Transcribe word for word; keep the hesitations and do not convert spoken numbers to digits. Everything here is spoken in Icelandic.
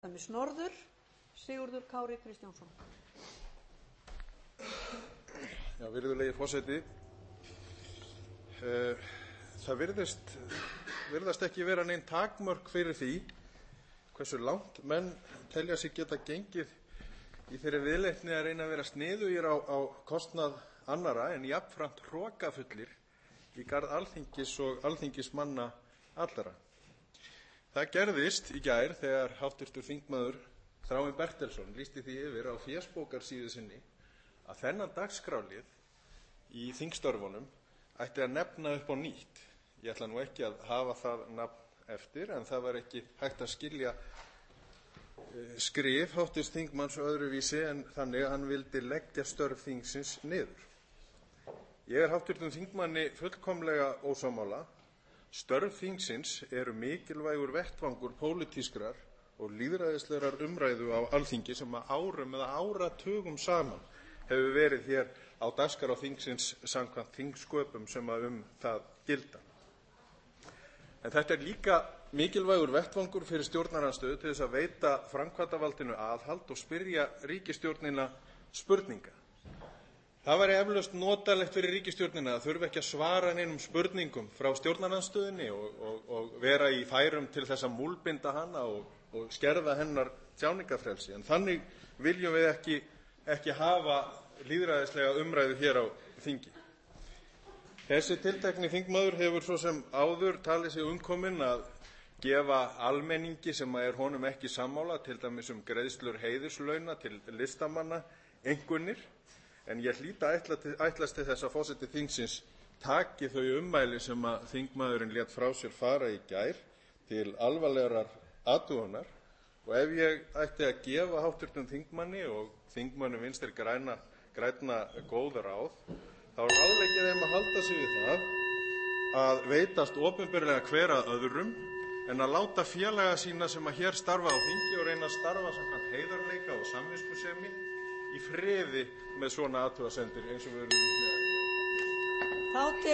Norður, Sigurður Kári Kristjánsson. Já, virðulegi forseti, það virðist, virðast ekki vera nein takmörk fyrir því hversu langt menn telja sig geta gengið í þeirri viðleitni að reyna að vera sniðugir á, á kostnað annara en jafnframt hrokafullir í garð Alþingis og alþingismanna allra. Það gerðist í gær þegar háttvirtur þingmaður Þráinn Bertelsson lýsti því yfir á fésbókarsíðu sinni að þennan dagskrárlið í þingstörfunum ætti að nefna upp á nýtt. Ég ætla nú ekki að hafa það nafn eftir, en það var ekki hægt að skilja skrif háttvirts þingmanns öðruvísi en þannig að hann vildi leggja störf þingsins niður. Ég er háttvirtum þingmanni fullkomlega ósammála. Störf þingsins eru mikilvægur vettvangur pólitískrar og lýðræðislegrar umræðu á Alþingi sem að árum eða áratugum saman hefur verið hér á dagskrá þingsins samkvæmt þingsköpum sem að um það gilda. En þetta er líka mikilvægur vettvangur fyrir stjórnarandstöðu til þess að veita framkvæmdarvaldinu aðhald og spyrja ríkisstjórnina spurninga. Það væri eflaust notalegt fyrir ríkisstjórnina að þurfa ekki að svara neinum spurningum frá stjórnarandstöðunni og, og, og vera í færum til þess að múlbinda hana og, og skerða hennar tjáningarfrelsi. En þannig viljum við ekki, ekki hafa lýðræðislega umræðu hér á þingi. Þessi tiltekni þingmaður hefur svo sem áður talið sig umkominn að gefa almenningi sem er honum ekki sammála, til dæmis um greiðslur heiðurslauna til listamanna, einkunnir. En ég hlýt að ætlast til þess að forseti þingsins taki þau ummæli sem að þingmaðurinn lét frá sér fara í gær til alvarlegrar athugunar. Og ef ég ætti að gefa háttvirtum þingmanni og þingmönnum Vinstri græna, grænna góð ráð, þá ráðlegg ég þeim að halda sig við það að veitast opinberlega hver að öðrum en að láta félaga sína sem að hér starfa á þingi og reyna að starfa samkvæmt heiðarleika og samviskusemi í friði með svona athugasemdir eins og við erum við.